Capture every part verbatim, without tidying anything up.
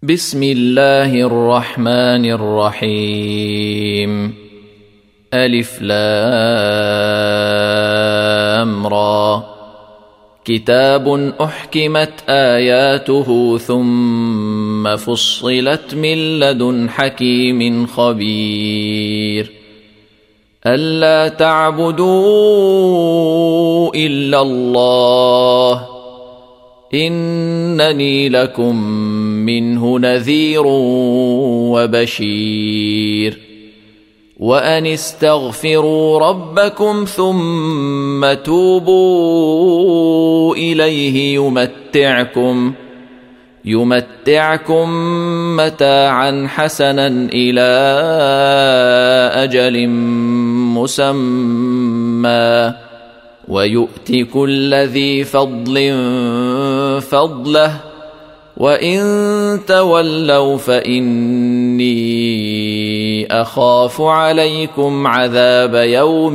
بسم الله الرحمن الرحيم. ألف لام را. كتاب أحكمت آياته ثم فصلت من لدن حكيم خبير. ألا تعبدوا إلا الله إنني لكم منه نذير وبشير. وأن استغفروا ربكم ثم توبوا إليه يمتعكم يمتعكم متاعا حسنا إلى أجل مسمى ويؤت كل ذي فضل فضله وإن تولوا فإني أخاف عليكم عذاب يوم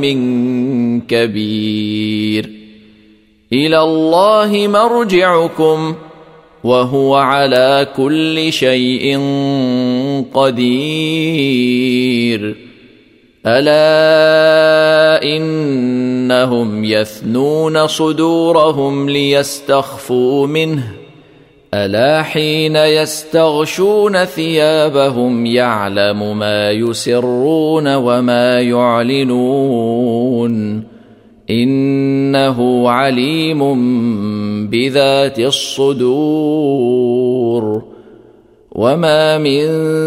كبير. إلى الله مرجعكم وهو على كل شيء قدير. ألا إنهم يثنون صدورهم ليستخفوا منه ألا حين يستغشون ثيابهم يعلم ما يسرون وما يعلنون إنه عليم بذات الصدور. وما من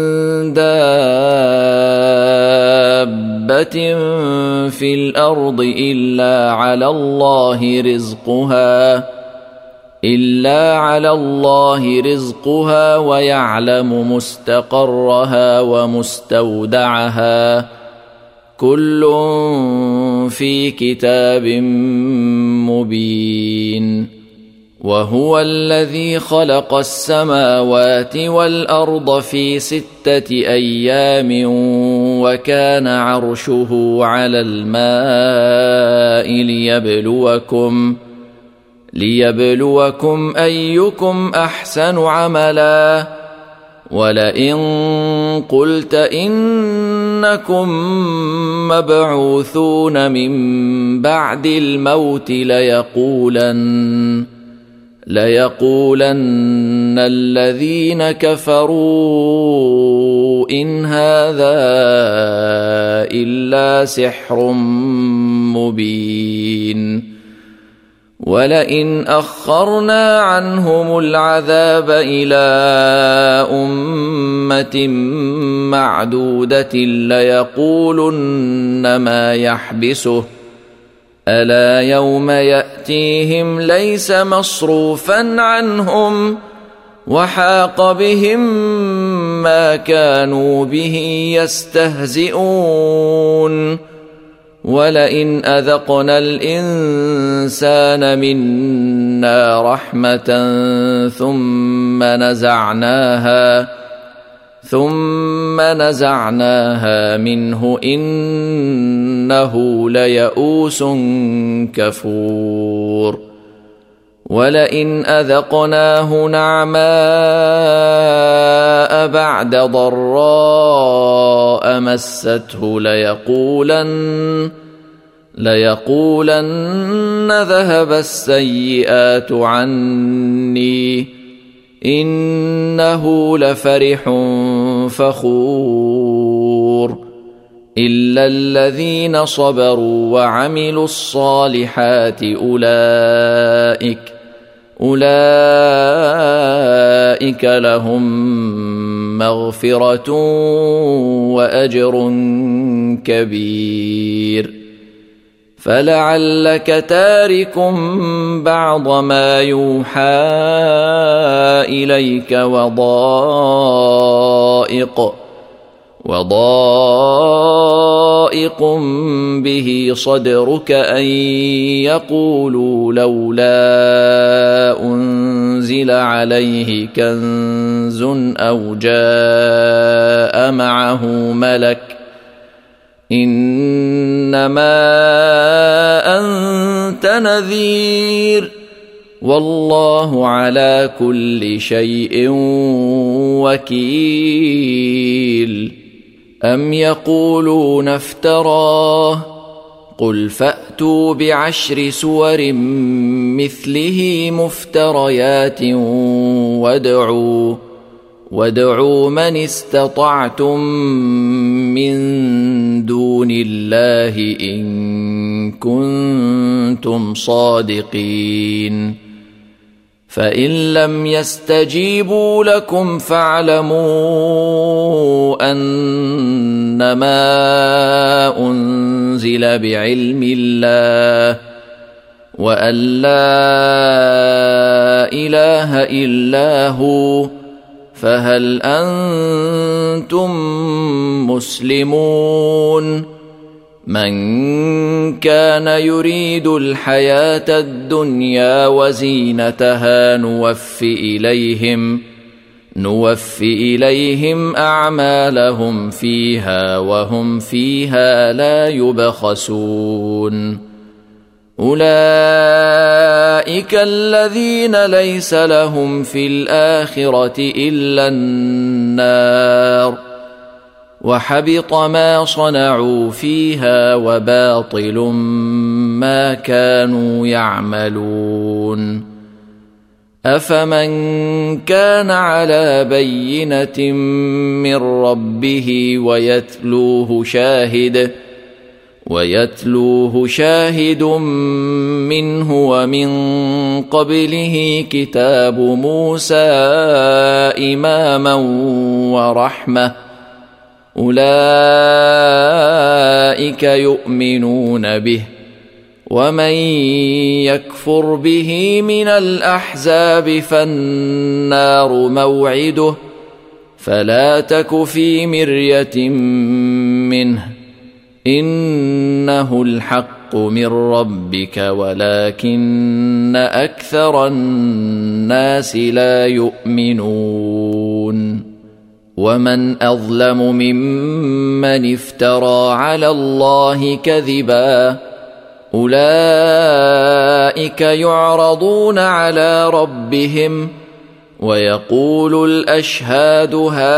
دابة في الأرض إلا على الله رزقها إلا على الله رزقها ويعلم مستقرها ومستودعها كل في كتاب مبين. وهو الذي خلق السماوات والأرض في ستة أيام وكان عرشه على الماء ليبلوكم ليبلوكم أيكم أحسن عملا. ولئن قلت إنكم مبعوثون من بعد الموت ليقولن ليقولن الذين كفروا إن هذا إلا سحر مبين. ولئن أخرنا عنهم العذاب إلى أمة معدودة ليقولن ما يحبسه ألا يوم يأتيهم ليس مصروفا عنهم وحاق بهم ما كانوا به يستهزئون. ولئن أذقنا الإنسان منا رحمة ثم نزعناها ثم نزعناها منه إنه ليئوس كفور. ولئن أذقناه نعماء بعد ضراء مسته ليقولن ليقولن ذهب السيئات عني إنه لفرح فخور. إلا الذين صبروا وعملوا الصالحات أولئك أولئك لهم مغفرة وأجر كبير. فلعلك تارك بعض ما يوحى إليك وضائق وضائق به صدرك أن يقولوا لولا أنزل عليه كنز أو جاء معه ملك إنما أنت نذير والله على كل شيء وكيل أم يقولون افتراه قل فأتوا بعشر سور مثله مفتريات وادعوا وادعوا من استطعتم من دون الله إن كنتم صادقين فإن لم يستجيبوا لكم فاعلموا أنما أنزل بعلم الله وأن لا إله إلا هو فهل أنتم مسلمون من كان يريد الحياة الدنيا وزينتها نوف إليهم نوف إليهم أعمالهم فيها وهم فيها لا يبخسون أولئك الذين ليس لهم في الآخرة إلا النار وحبط ما صنعوا فيها وباطل ما كانوا يعملون أفمن كان على بينة من ربه ويتلوه شاهد ويتلوه شاهد منه ومن قبله كتاب موسى إماما ورحمة أولئك يؤمنون به ومن يكفر به من الأحزاب فالنار موعده فلا تك في مرية منه إنه الحق من ربك ولكن أكثر الناس لا يؤمنون ومن أظلم ممن افترى على الله كذبا أولئك يعرضون على ربهم ويقول الأشهاد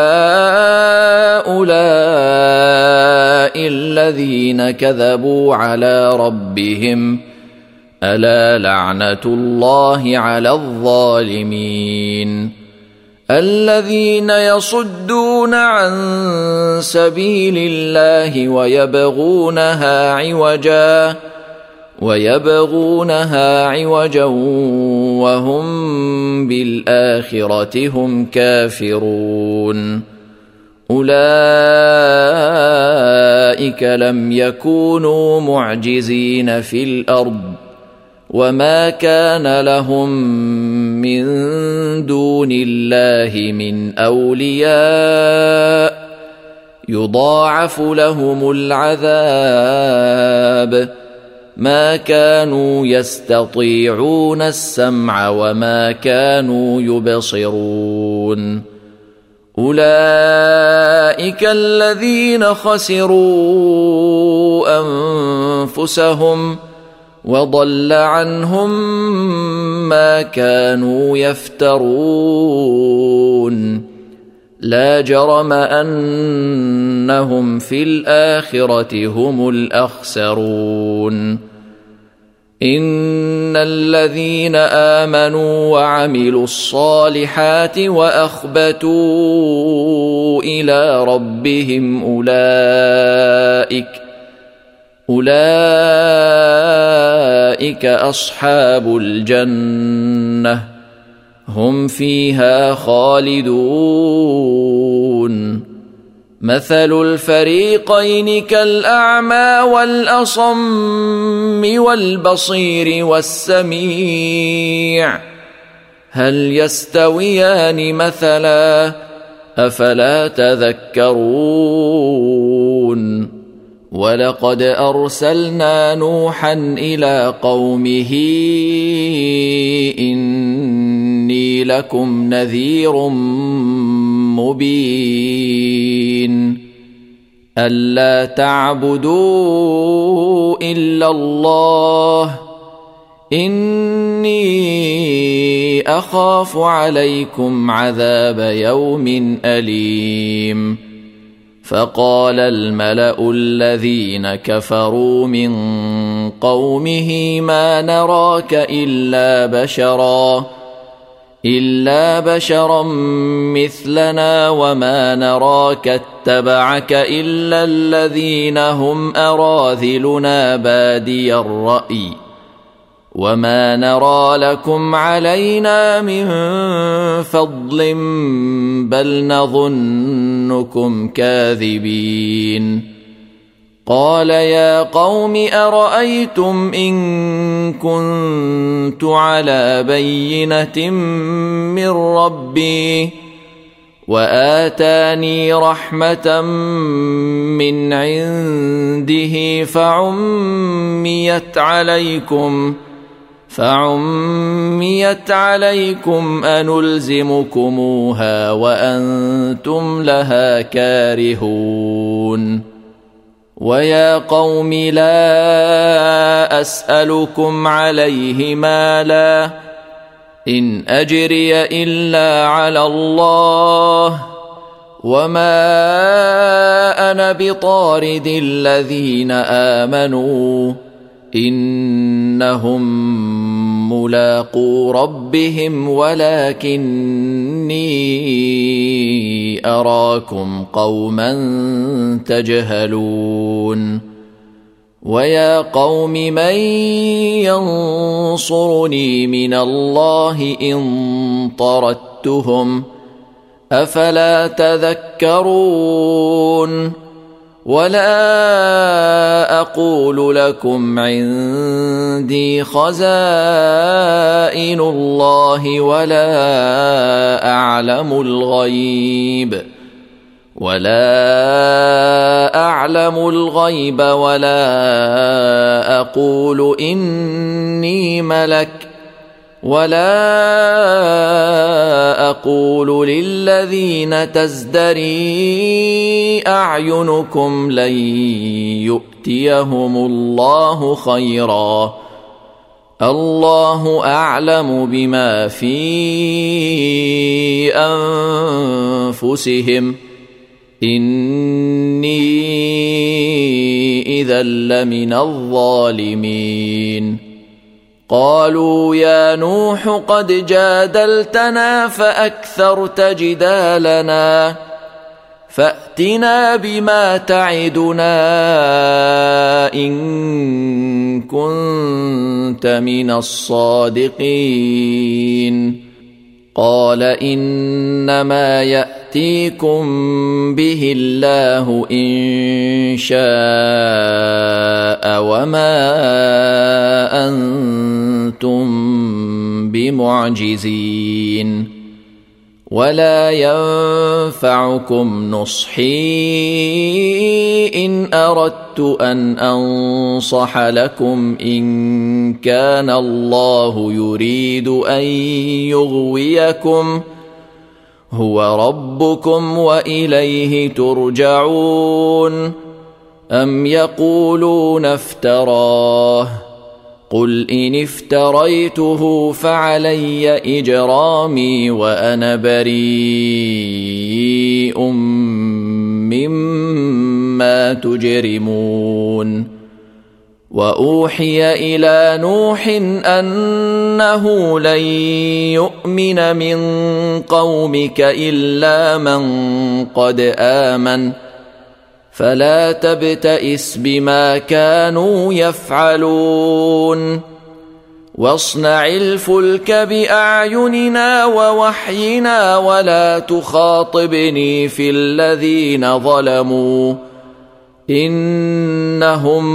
هؤلاء الذين كذبوا على ربهم ألا لعنة الله على الظالمين الذين يصدون عن سبيل الله ويبغونها عوجا ويبغونها عوجا وهم بالآخرة هم كافرون أولئك لم يكونوا معجزين في الأرض وما كان لهم من دون الله من أولياء يضاعف لهم العذاب ما كانوا يستطيعون السمع وما كانوا يبصرون أولئك الذين خسروا أنفسهم وضل عنهم ما كانوا يفترون لا جرم أنهم في الآخرة هم الأخسرون إن الذين آمنوا وعملوا الصالحات وأخبتوا إلى ربهم أولئك أولئك أصحاب الجنة هم فيها خالدون مثل الفريقين كالأعمى والأصم والبصير والسميع هل يستويان مثلا أفلا تذكرون ولقد أرسلنا نوحا إلى قومه إني لكم نذير مبين ألا تعبدوا إلا الله إني أخاف عليكم عذاب يوم أليم. فقال الملأ الذين كفروا من قومه ما نراك إلا بشرا إلا بشرا مثلنا وما نراك اتبعك إلا الذين هم أراذلنا بادي الرأي وما نرى لكم علينا من فضل بل نظنكم كاذبين. قال يا قوم أرأيتم إن كنت على بينة من ربي وآتاني رحمة من عنده فعميت عليكم فعميت عليكم أنلزمكموها وأنتم لها كارهون. ويا قوم لا أسألكم عليه مالا إن أجري إلا على الله وما أنا بطارد الذين آمنوا إنهم ملاقو ربهم ولكني أراكم قوما تجهلون. ويا قوم من ينصرني من الله إن طردتهم أفلا تذكرون. ولا أقول لكم عندي خزائن الله ولا أعلم الغيب ولا أعلم الغيب ولا أقول إني ملك ولا أقول للذين تزدري أعينكم لن يؤتيهم الله خيرا الله أعلم بما في أنفسهم إني إذا لمن الظالمين. قالوا يا نوح قد جادلتنا فأكثرت جدالنا فأتنا بما تعدنا إن كنت من الصادقين. قال إنما يأتيكم به الله إن شاء وما أنتم بمعجزين. ولا ينفعكم نصحي إن أردت أن أنصح لكم إن كان الله يريد أن يغويكم هو ربكم وإليه ترجعون. أم يقولون افتراه قل إن افتريته فعلي إجرامي وأنا بريء مما تجرمون. وأوحي إلى نوح أنه لن يؤمن من قومك إلا من قد آمن فلا تبتئس بما كانوا يفعلون. واصنع الفلك بأعيننا ووحينا ولا تخاطبني في الذين ظلموا إنهم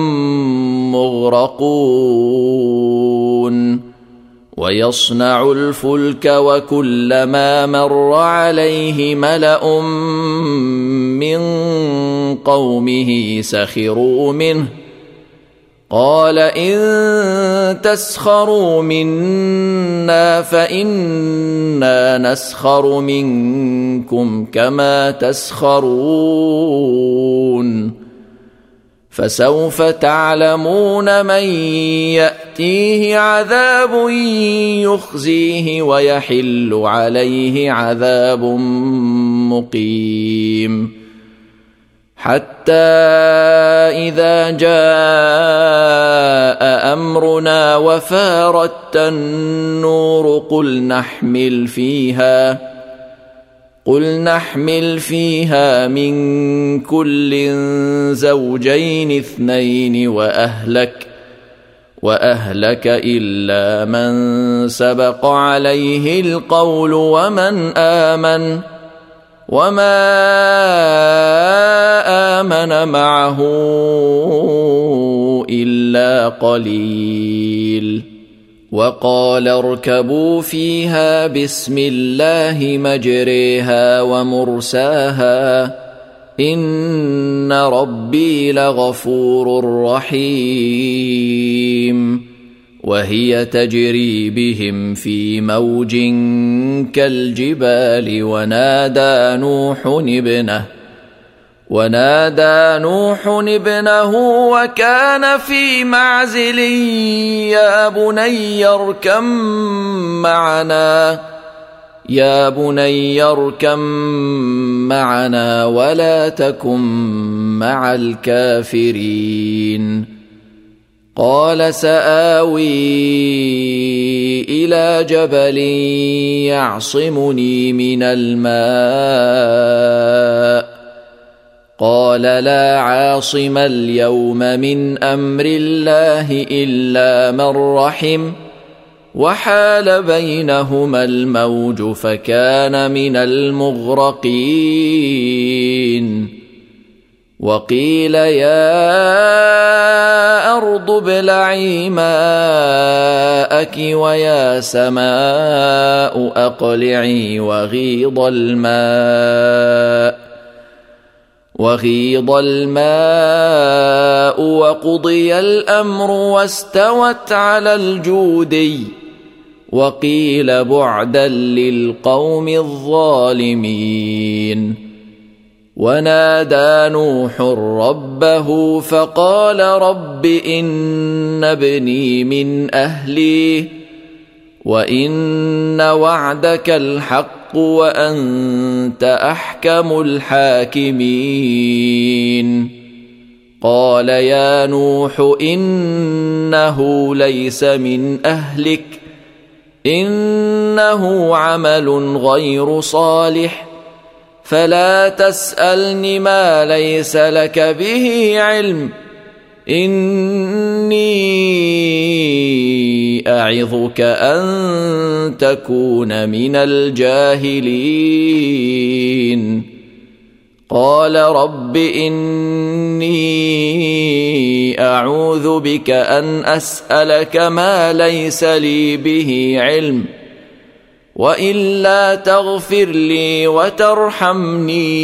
مغرقون. ويصنع الفلك وكلما مر عليه ملأ من قومه سخروا منه قال إن تسخروا منا فإنا نسخر منكم كما تسخرون. فسوف تعلمون من يأتيه عذاب يخزيه ويحل عليه عذاب مقيم حتى إذا جاء أمرنا وفارت النور قل نحمل فيها قل نحمل فيها من كل زوجين اثنين وأهلك وأهلك إلا من سبق عليه القول ومن آمن وما آمن معه إلا قليل وقال اركبوا فيها بسم الله مجريها ومرساها إن ربي لغفور رحيم وهي تجري بهم في موج كالجبال ونادى نوح ابنه ونادى نوح ابنه وكان في معزل يا بني اركم معنا يا بني اركم معنا ولا تكن مع الكافرين قال سآوي إلى جبل يعصمني من الماء قال لا عاصم اليوم من أمر الله إلا من رحم وحال بينهما الموج فكان من المغرقين وقيل يا أرض ابلعي ماءك ويا سماء أقلعي وغيض الماء وغيض الماء وقضي الأمر واستوت على الجودي وقيل بعدا للقوم الظالمين ونادى نوح ربه فقال رب إن ابني من أهلي وإن وعدك الحق وأنت أحكم الحاكمين قال يا نوح إنه ليس من أهلك إنه عمل غير صالح فلا تسألني ما ليس لك به علم إني أعظك أن تكون من الجاهلين قال رب إني أعوذ بك أن أسألك ما ليس لي به علم وإلا تغفر لي وترحمني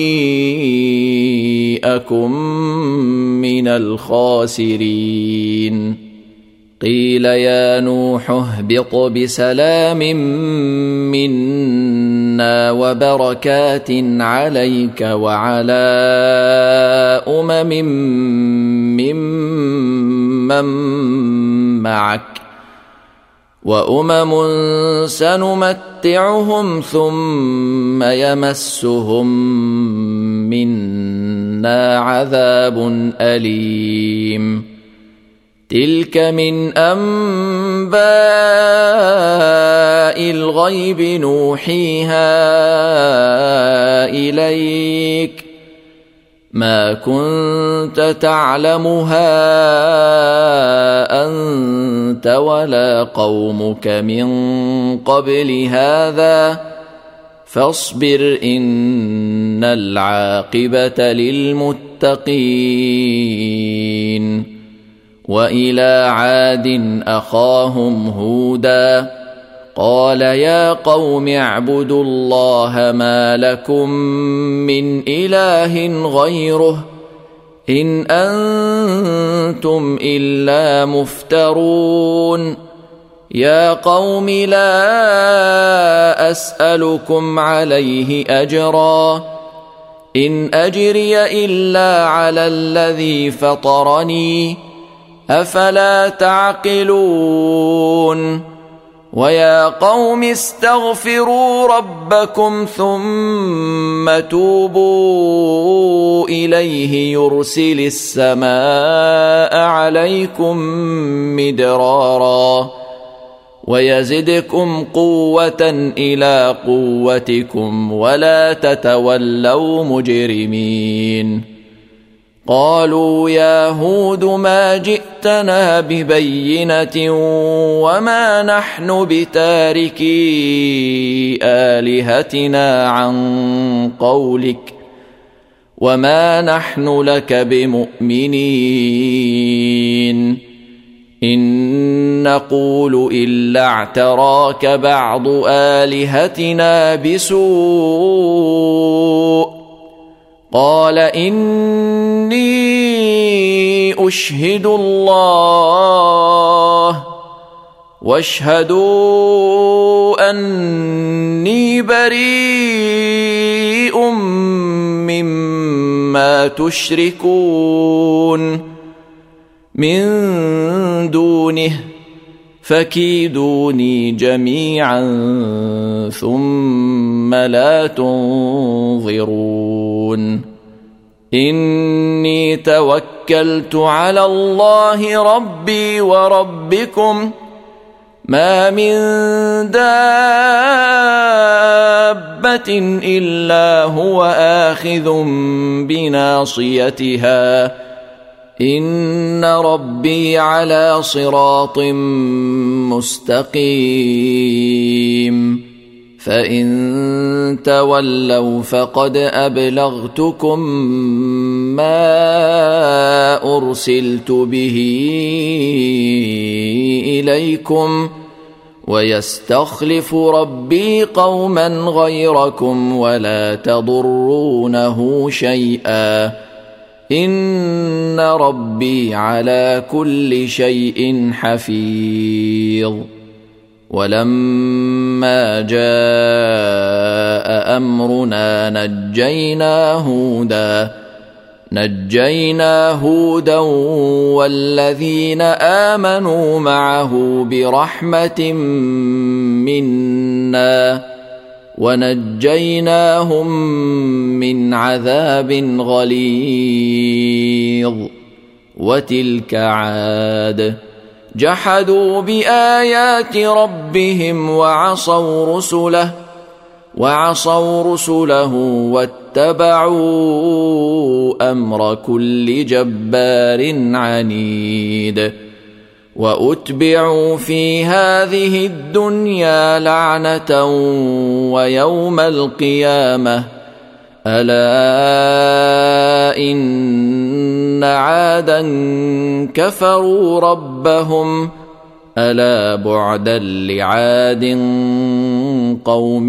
أكن من الخاسرين قيل يا نوح اهبط بسلام منا وبركات عليك وعلى أمم ممن معك وأمم سنمتعهم ثم يمسهم منا عذاب أليم تلك من أنباء الغيب نوحيها إليك ما كنت تعلمها أنت ولا قومك من قبل هذا فاصبر إن العاقبة للمتقين وإلى عاد أخاهم هودا قال يا قوم اعبدوا الله ما لكم من إله غيره إن أنتم إلا مفترون يا قوم لا أسألكم عليه أجرا إن أجري إلا على الذي فطرني أفلا تعقلون ويا قوم استغفروا ربكم ثم توبوا إليه يرسل السماء عليكم مدرارا ويزدكم قوة إلى قوتكم ولا تتولوا مجرمين قالوا يا هود ما جئتنا ببينة وما نحن بتاركي آلهتنا عن قولك وما نحن لك بمؤمنين إن نقول إلا اعتراك بعض آلهتنا بسوء قال إني أشهد الله واشهدوا أني بريء مما تشركون من دونه فكيدوني جميعا ثم لا تنظرون إني توكلت على الله ربي وربكم ما من دابة إلا هو آخذ بناصيتها إن ربي على صراط مستقيم فإن تولوا فقد أبلغتكم ما أرسلت به إليكم ويستخلف ربي قوما غيركم ولا تضرونه شيئا إن ربي على كل شيء حفيظ ولما جاء أمرنا نجينا هودا نجينا هودا والذين آمنوا معه برحمة منا ونجيناهم من عذاب غليظ وتلك عاد جحدوا بآيات ربهم وعصوا رسله وعصوا رسله واتبعوا أمر كل جبار عنيد وأتبعوا في هذه الدنيا لعنة ويوم القيامة ألا إن عادا كفروا ربهم ألا بعدا لعاد قوم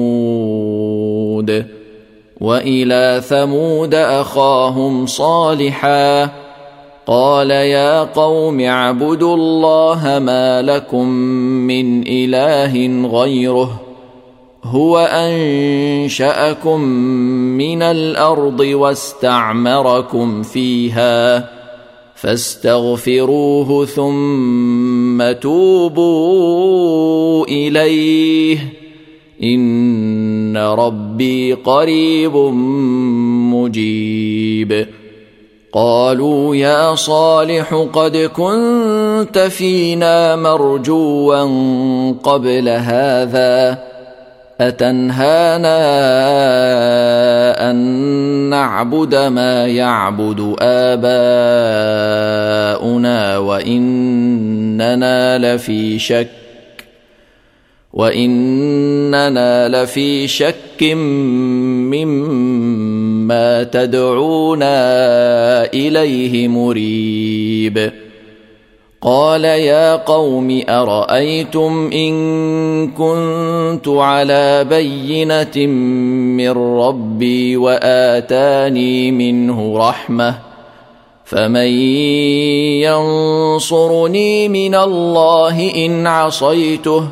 هود وإلى ثمود أخاهم صالحا قال يا قوم اعبدوا الله ما لكم من إله غيره هو أنشأكم من الأرض واستعمركم فيها فاستغفروه ثم توبوا إليه إن ربي قريب مجيب قالوا يا صالح قد كنت فينا مرجوا قبل هذا أتنهانا أن نعبد ما يعبد آباؤنا وإننا لفي شك وإننا لفي شك مما تدعونا إليه مريب قال يا قوم أرأيتم إن كنت على بينة من ربي وآتاني منه رحمة فمن ينصرني من الله إن عصيته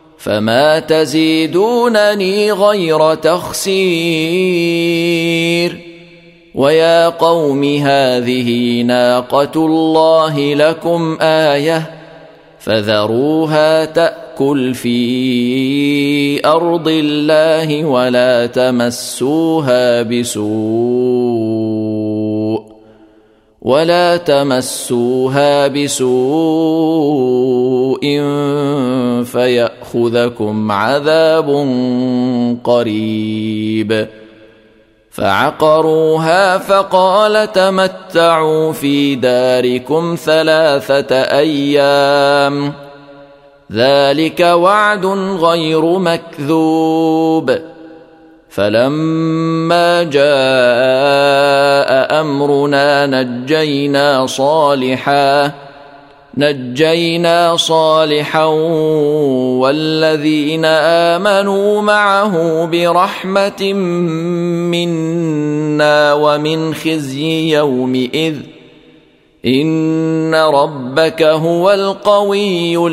فما تزيدونني غير تخسير ويا قوم هذه ناقة الله لكم آية فذروها تأكل في أرض الله ولا تمسوها بسوء ولا تمسوها بسوء فيأخذكم عذاب قريب. فعقروها فقال تمتعوا في داركم ثلاثة أيام ذلك وعد غير مكذوب. فلما جاء أمرنا نجينا صالحا نجينا صالحا والذين آمنوا معه برحمة منا ومن خزي يومئذ إن ربك هو القوي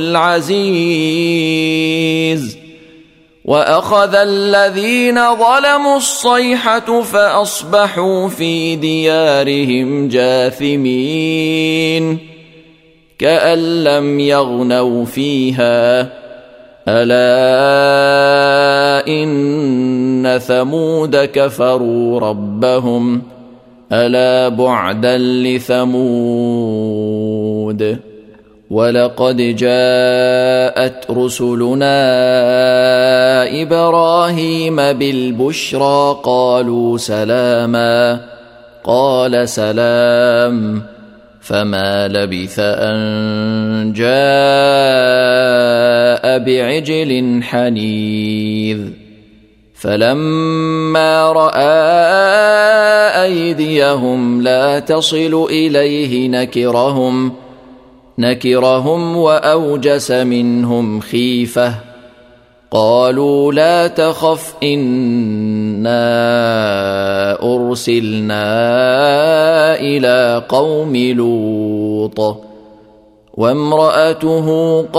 العزيز. وأخذ الذين ظلموا الصيحة فأصبحوا في ديارهم جاثمين كأن لم يغنوا فيها ألا إن ثمود كفروا ربهم ألا بعدا لثمود. ولقد جاءت رسلنا إبراهيم بالبشرى قالوا سلاما قال سلام فما لبث أن جاء بعجل حنيذ. فلما رأى أيديهم لا تصل إليه نكرهم نكرهم وأوجس منهم خيفة قالوا لا تخف إنا أرسلنا إلى قوم لوط وامرأته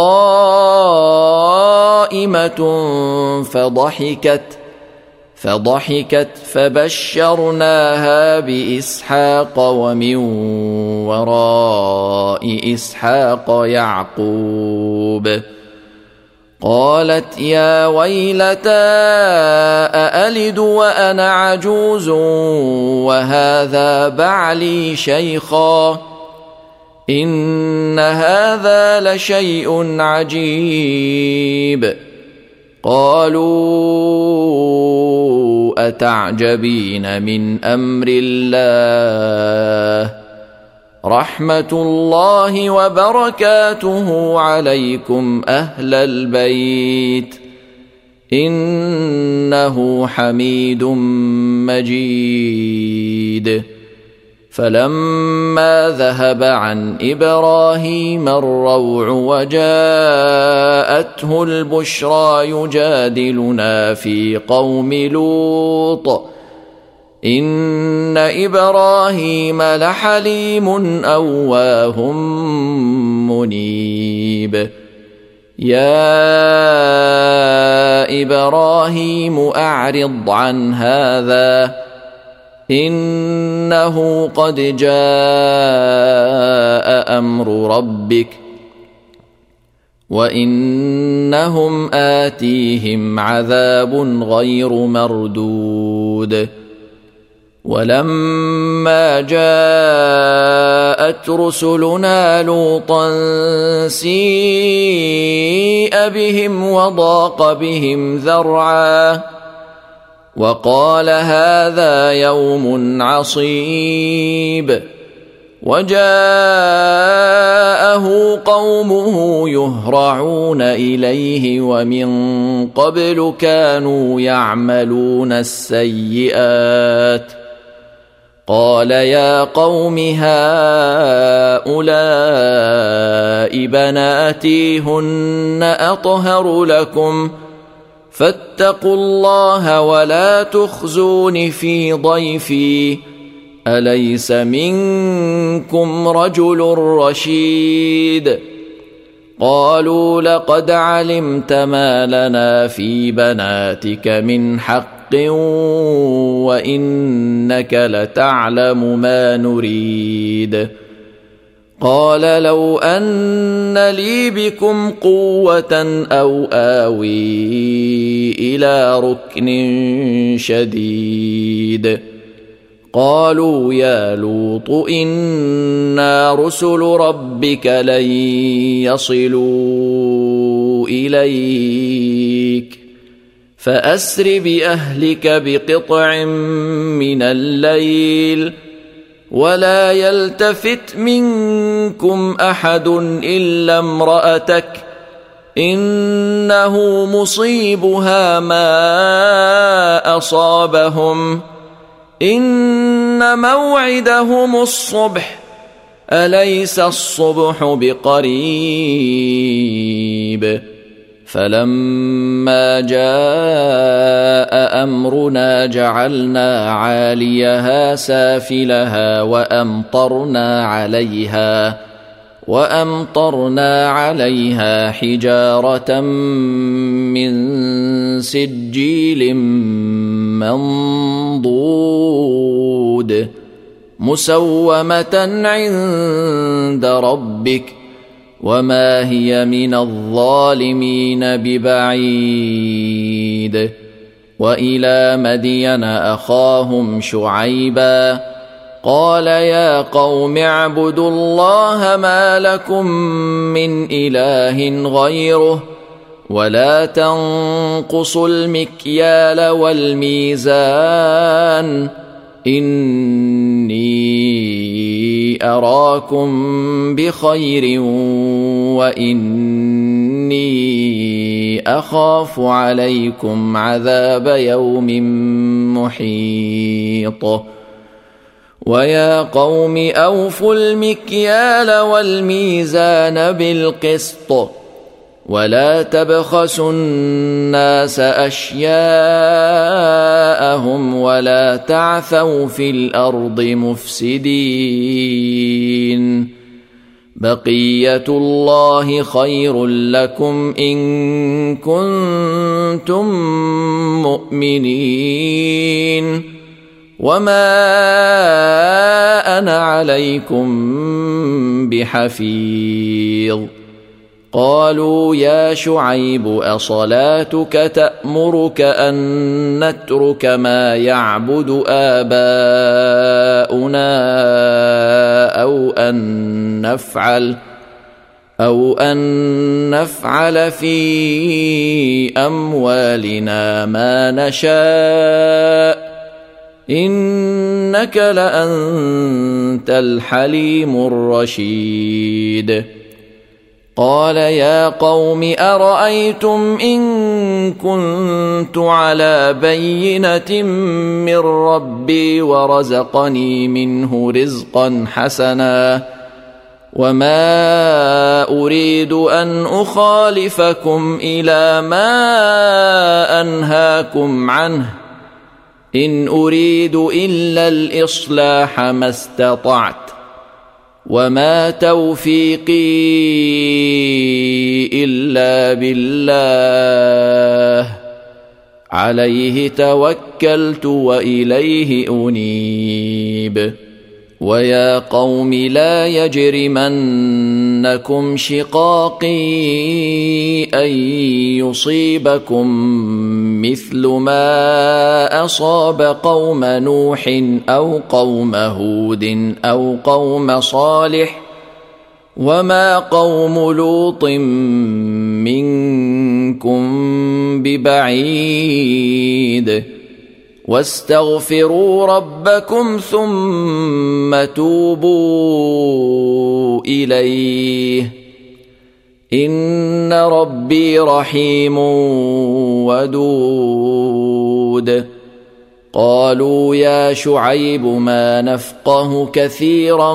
قائمة فضحكت فضحكت فبشرناها بإسحاق ومن وراء إسحاق يعقوب. قالت يا ويلتى أألد وأنا عجوز وهذا بعلي شيخا إن هذا لشيء عجيب. قالوا أتعجبين من أمر الله رحمة الله وبركاته عليكم أهل البيت إنه حميد مجيد. فلما ذهب عن إبراهيم الروع وجاءته البشرى يجادلنا في قوم لوط إن إبراهيم لحليم أواه منيب. يا إبراهيم أعرض عن هذا إنه قد جاء أمر ربك وإنهم آتيهم عذاب غير مردود. ولما جاءت رسلنا لوطا سيء بهم وضاق بهم ذرعا وقال هذا يوم عصيب. وجاءه قومه يهرعون إليه ومن قبل كانوا يعملون السيئات قال يا قوم هؤلاء بناتي هن أطهر لكم فاتقوا الله ولا تخزون في ضيفي أليس منكم رجل رشيد. قالوا لقد علمت ما لنا في بناتك من حق وإنك لتعلم ما نريد. قال لو أن لي بكم قوة أو آوي إلى ركن شديد. قالوا يا لوط إنا رسل ربك لن يصلوا إليك فأسر بأهلك بقطع من الليل ولا يلتفت منكم أحد إلا امرأتك إنه مصيبها ما أصابهم إن موعدهم الصبح أليس الصبح بقريب. فلما جاء أمرنا جعلنا عاليها سافلها وأمطرنا عليها وأمطرنا عليها حجارة من سجيل منضود مسومة عند ربك وما هي من الظالمين ببعيد. وإلى مدين أخاهم شعيبا قال يا قوم اعبدوا الله ما لكم من إله غيره ولا تنقصوا المكيال والميزان إني أراكم بخير وإني أخاف عليكم عذاب يوم محيط. ويا قوم أوفوا المكيال والميزان بالقسط ولا تبخسوا الناس أشياءهم ولا تعثوا في الأرض مفسدين. بقية الله خير لكم إن كنتم مؤمنين وما أنا عليكم بحفيظ. قالوا يا شعيب أصلاتك تأمرك أن نترك ما يعبد آباؤنا أو أن نفعل أو أن نفعل في أموالنا ما نشاء إنك لأنت الحليم الرشيد. قال يا قوم أرأيتم إن كنت على بينة من ربي ورزقني منه رزقا حسنا وما أريد أن أخالفكم إلى ما أنهاكم عنه إن أريد إلا الإصلاح ما استطعت وما توفيقي إلا بالله عليه توكلت وإليه أنيب. ويا قوم لا يجرمنكم شقاقي أن يصيبكم مثل ما أصاب قوم نوح أو قوم هود أو قوم صالح وما قوم لوط منكم ببعيد. واستغفروا ربكم ثم توبوا إليه إن ربي رحيم ودود. قالوا يا شعيب ما نفقه كثيرا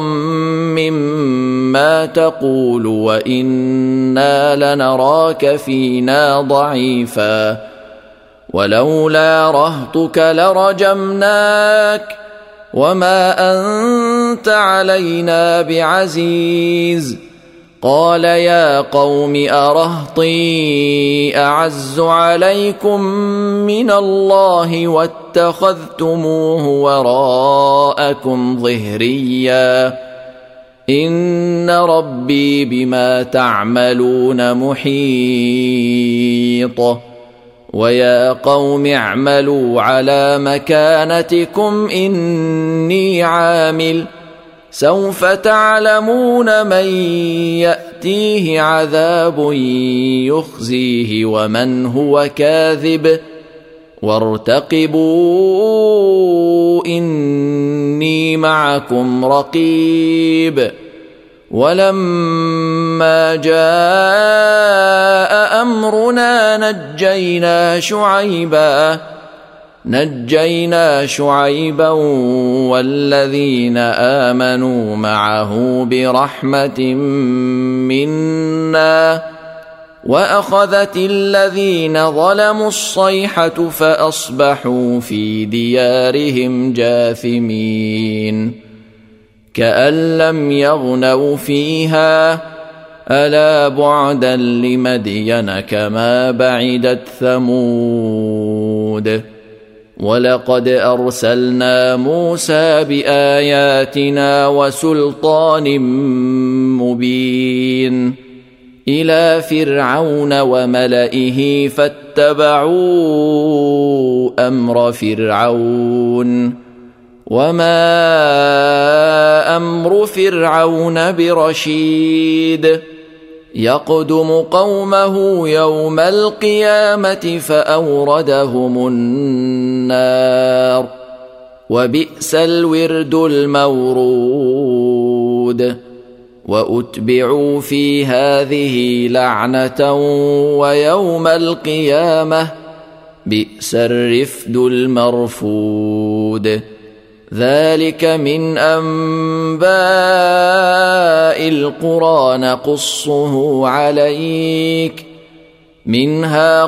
مما تقول وإنا لنراك فينا ضعيفا ولولا رهطك لرجمناك وما أنت علينا بعزيز. قال يا قوم أرهطي أعز عليكم من الله واتخذتموه وراءكم ظهريا إن ربي بما تعملون محيط ويا قوم اعملوا على مكانتكم إني عامل سوف تعلمون من يأتيه عذاب يخزيه ومن هو كاذب وارتقبوا إني معكم رقيب ولما جاء أمرنا نجينا شعيبا نجينا شعيبا والذين آمنوا معه برحمة منا وأخذت الذين ظلموا الصيحة فأصبحوا في ديارهم جاثمين كأن لم يغنوا فيها ألا بعدا لمدين كما بعدت ثمود ولقد أرسلنا موسى بآياتنا وسلطان مبين إلى فرعون وملئه فاتبعوا أمر فرعون وما أمر فرعون برشيد يقدم قومه يوم القيامة فأوردهم النار وبئس الورد المورود وأتبعوا في هذه لعنة ويوم القيامة بئس الرفد المرفود ذلك من أنباء القرى نقصه عليك منها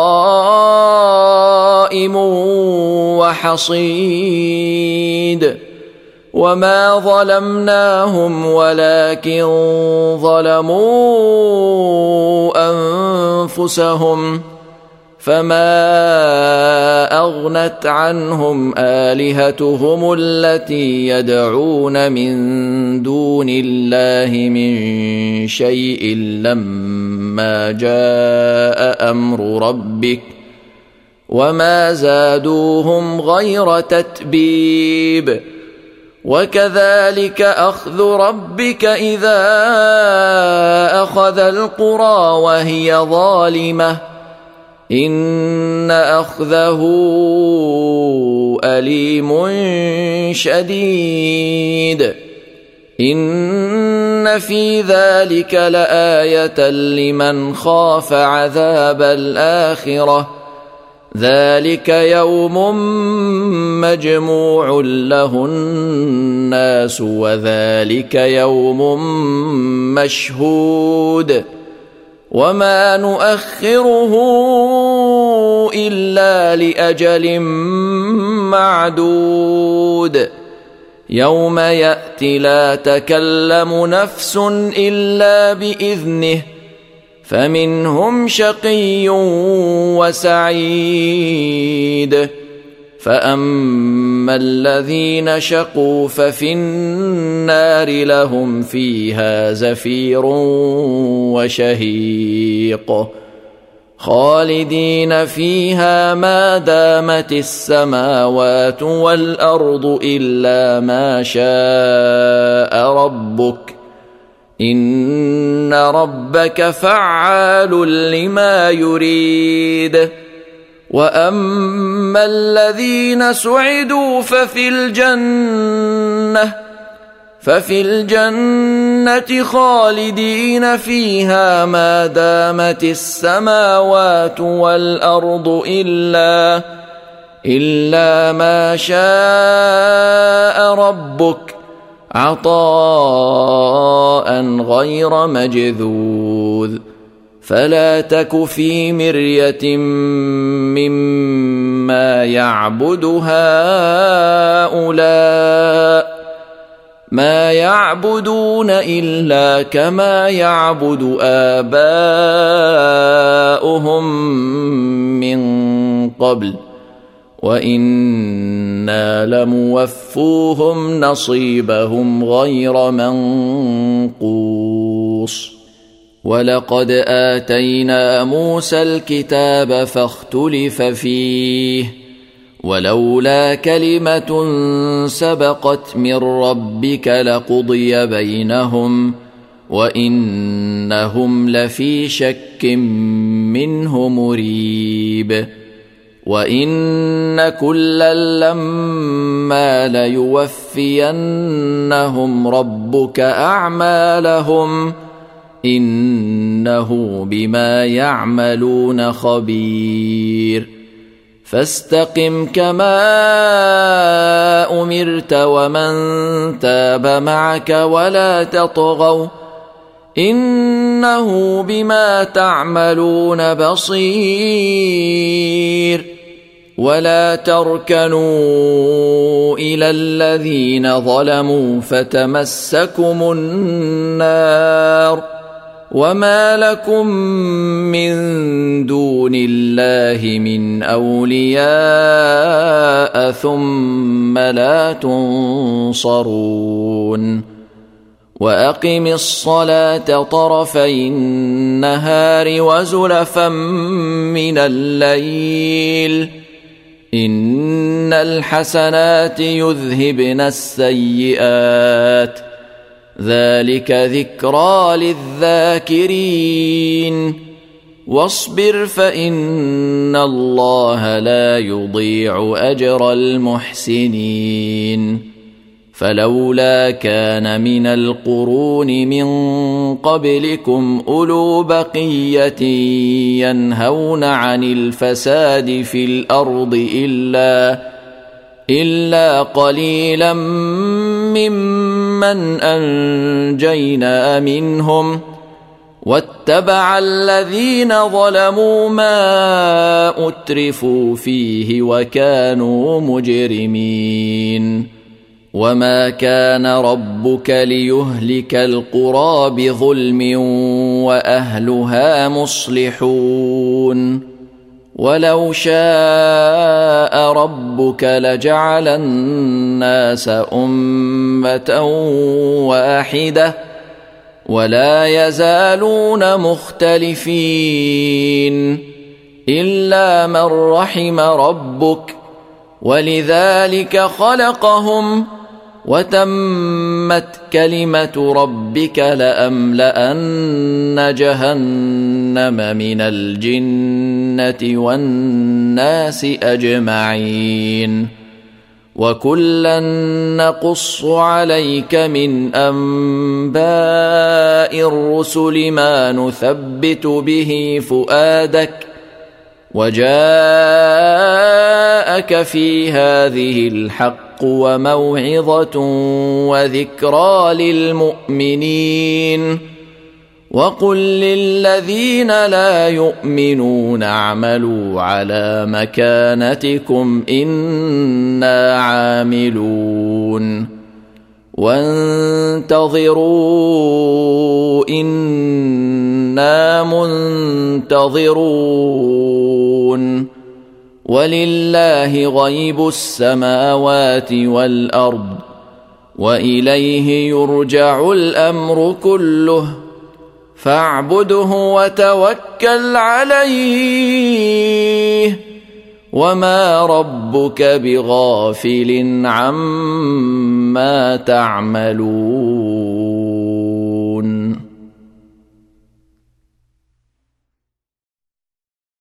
قائم وحصيد وما ظلمناهم ولكن ظلموا أنفسهم فما أغنت عنهم آلهتهم التي يدعون من دون الله من شيء لما جاء أمر ربك وما زادوهم غير تتبيب وكذلك أخذ ربك إذا أخذ القرى وهي ظالمة إن أخذه أليم شديد إن في ذلك لآية لمن خاف عذاب الآخرة ذلك يوم مجموع له الناس وذلك يوم مشهود وما نؤخره إلا لأجل معدود يوم يأتي لا تكلم نفس إلا بإذنه فمنهم شقي وسعيد فأما الذين شقوا ففي النار لهم فيها زفير وشهيق خالدين فيها ما دامت السماوات والأرض إلا ما شاء ربك إن ربك فعال لما يريد وأما الذين سعدوا ففي الجنة ففي الجنة خالدين فيها ما دامت السماوات والأرض إلا إلا ما شاء ربك عطاء غير مجذوذ فلا تك في مرية مما يعبد هؤلاء ما يعبدون إلا كما يعبد آباؤهم من قبل وإنا لموفوهم نصيبهم غير منقوص ولقد آتينا موسى الكتاب فاختلف فيه ولولا كلمة سبقت من ربك لقضي بينهم وإنهم لفي شك منه مريب وإن كلا لما ليوفينهم ربك أعمالهم إنه بما يعملون خبير فاستقم كما أمرت ومن تاب معك ولا تطغوا إنه بما تعملون بصير ولا تركنوا إلى الذين ظلموا فتمسكم النار وما لكم من دون الله من أولياء ثم لا تنصرون وأقم الصلاة طرفي النهار وزلفا من الليل إن الحسنات يذهبن السيئات ذلك ذكرى للذاكرين واصبر فإن الله لا يضيع أجر المحسنين فلولا كان من القرون من قبلكم أولو بقية ينهون عن الفساد في الأرض إلا إلا قليلا ممن أنجينا منهم واتبع الذين ظلموا ما أترفوا فيه وكانوا مجرمين وما كان ربك ليهلك القرى بظلم وأهلها مصلحون ولو شاء ربك لجعل الناس أمة واحدة ولا يزالون مختلفين إلا من رحم ربك ولذلك خلقهم وتمت كلمة ربك لأملأن جهنم من الجنة والناس أجمعين وكلا نقص عليك من أنباء الرسل ما نثبت به فؤادك وجاءك في هذه الحق وموعظة وذكرى للمؤمنين وقل للذين لا يؤمنون اعملوا على مكانتكم إنا عاملون وانتظروا إنا منتظرون ولله غيب السماوات والأرض وإليه يرجع الأمر كله فاعبده وتوكل عليه وما ربك بغافل عما تعملون